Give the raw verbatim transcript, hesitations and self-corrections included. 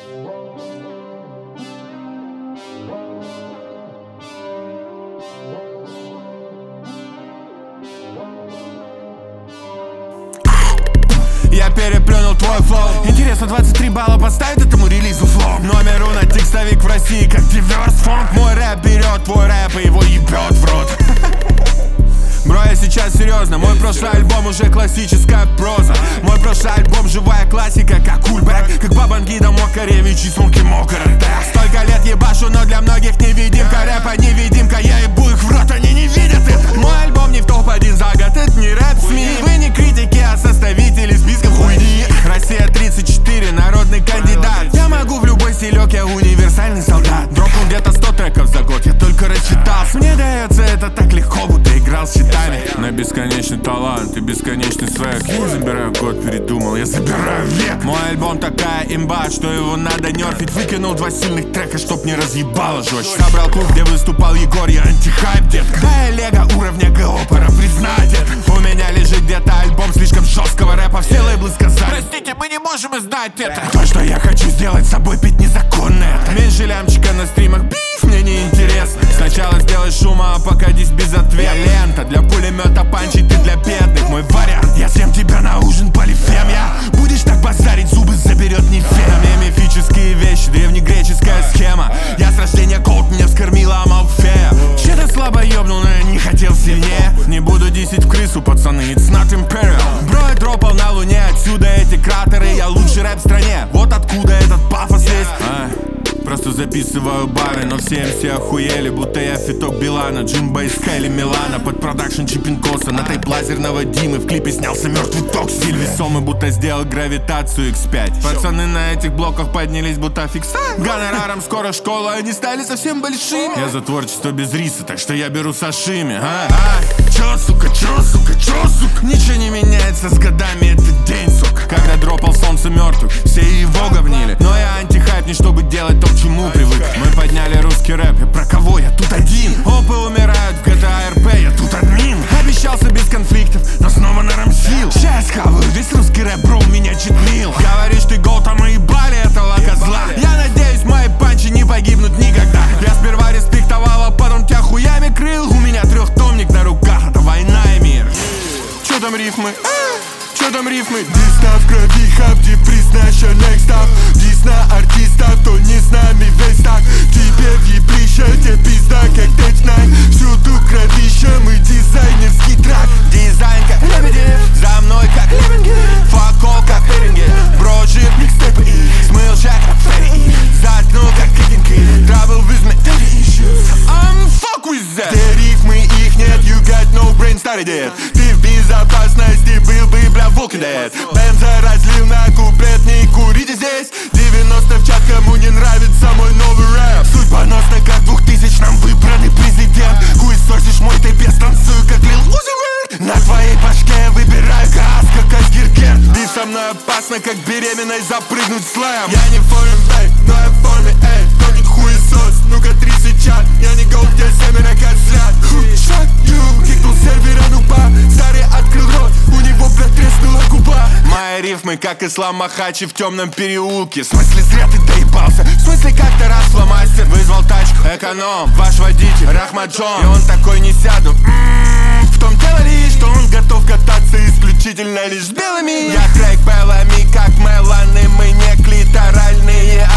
Я переплюнул твой флоу. Интересно, двадцать три балла поставит этому релизу флоу. Номер уно текстовик в России, как диверс фонк. Мой рэп берет твой рэп и его ебет в рот. Бро, я сейчас серьезно. Мой прошлый альбом уже классическая проза. Мой прошлый альбом живая классика, как Кульбек, как Бабангида, Мокаревич и Смоки Мокарек. Столько лет ебашу, но для многих невидимка. Рэпа невидимка, я ебу их в рот, они не видят это. Мой альбом не в топ один за год, это не рэп СМИ. Вы не критики, а составители списков хуйни. Россия тридцать четыре, народный кандидат. Я могу в любой стилек, я универсальный солдат. Дропнул где-то сто треков за год, я только рассчитался. Мне дается это так легко, будто играл с щитами. На бесконечный талант и бесконечный свек. Я не забираю год, передумал, я забираю век. Мой альбом такая имба, что его надо нерфить. Выкинул два сильных трека, чтоб не разъебало жестче. Собрал клуб, где выступал Егор, я антихайп, детка. Да я лего уровня ГО, пора признать это. У меня лежит где-то альбом слишком жесткого рэпа. Все лейблы сказали: простите, мы не можем знать это. То, что я хочу сделать с собой, пить незаконно это. Меньше лямчика на стримах, биф, мне не интересно. Сначала сделай шума, а пока здесь без ответа. Лента для пулемета, панчи, ты для бедных. Мой вариант, я съем тебя на ужин полифем. Я будешь так базарить, зубы заберет не фен. На мне мифические вещи, древнегреческая схема. Я с рождения колд, меня вскормила Амалфея. Че-то слабо ёбнул, но я не хотел сильнее. Не буду десять в крысу, пацаны, it's not imperial. Бро, я дропал на луне, отсюда эти кратеры. Я лучший рэп в стране, вот откуда этот пафос есть. Просто записываю бары, но все эм си охуели, будто я фиток Билана, Джимба из Кайли Милана. Под продакшн Чипинкоса, на тейп лазерного Димы. В клипе снялся мертвый ток, стиль весомый, будто сделал гравитацию икс пять. Пацаны на этих блоках поднялись, будто фикса. Гонораром скоро школа, они стали совсем большими. Я за творчество без риса, так что я беру сашими. А, а, чё, сука, чё, сука, чё, сука? Ничего не меняется с годами, это день, сука. Когда дропал солнце мертвых, все его говнили. Но я антихайп, не чтобы делать то, к чему привык. Мы подняли русский рэп, и про кого я тут один? Опы умирают в джи ти эй ар пи, я тут админ. Обещался без конфликтов, но снова нарамсил. Сейчас хаваю весь русский рэп, бро, у меня читмил. Говоришь, ты гол, там и ебали этого козла. Я надеюсь, мои панчи не погибнут никогда. Я сперва респектовал, а потом тебя хуями крыл. У меня трехтомник на руках, это война и мир. Чё там рифмы? Чё там рифмы? Дисна в крови, хапти, признача next up. Дисна артистов, кто не с нами весь так. Тебе въеблища, тебе пизда, как Дэдж Найн. Всюду кровища, мы дизайнерский трак. Дизайн как Лебедев, за мной как Лебенге. Факол как Эринге, брожит микстейпы и смыл шаг как Ферри. Заткнул как Кикинки, трабл with me daddy issues. I'm fuck with that. Те рифмы, их нет, you got no brain, старый дед. Ты в безопасности был бы, бля, Walking Dead. Бенза разлил на куплет, не курите здесь. девяносто в чат, кому не нравится мой новый рэп. Суть поносна, как в двухтысячном выбранный президент. Хуесосишь мой тэпес, танцую, как Лил Узи Верт. На твоей башке выбираю газ, как Айсгергер. Биф со мной опасно, как беременной запрыгнуть в слэм. Я не в форме, эй, но я в форме, эй. Кто тут хуесос, ну-ка тридцать чат. Я не гол, где семеро как взгляд. Шаг, ю, кикнул сервера, нуба. Старый открыл рот, у него, блядь, треснула губа. Мои рифмы, как Ислам Махачи в темном переулке. В смысле, зря ты доебался. В смысле, как-то раз фломастер вызвал тачку. Эконом, ваш водитель, Рахмаджон. И он такой: не сяду. М-м-м. В том дело лишь, что он готов кататься исключительно лишь с белыми. Я трек белыми, как Меланы. Мы не клиторальные